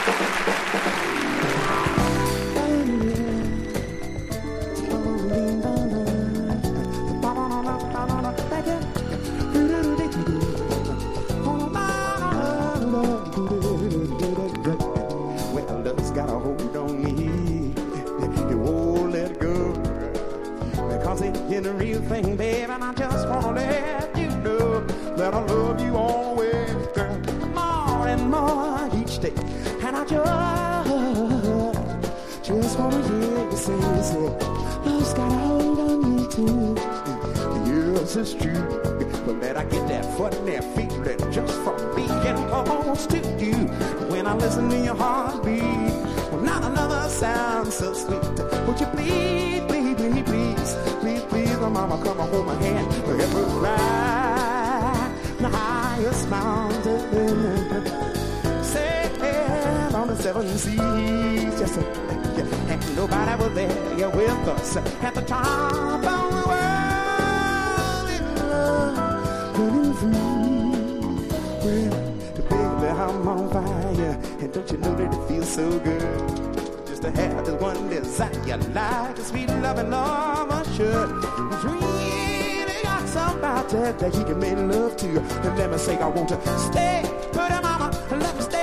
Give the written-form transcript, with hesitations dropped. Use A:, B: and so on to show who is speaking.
A: Well, love's got a hold on me. You won't let it go. Because it's the real thing, baby, and I just wanna let you know that I love you always, girl, more and more each day. And I just wanna hear you say, love's got a hold on me too. Yes, it's true. But that I get that funny feeling just from being close to you. When I listen to your heartbeat, well, not another sound so sweet. Would you please, please, please, please, please, please, oh mama, come and hold my hand. Forever ride the highest mountain, sail on the seven seas. Just and nobody was there, you're with us at the top of the world in love, running free. Well, baby, I'm on fire, and don't you know that it feels so good just to have this one desire, like a sweet loving love I should. Really got somebody that you can make love to, and let me say I want to stay, put him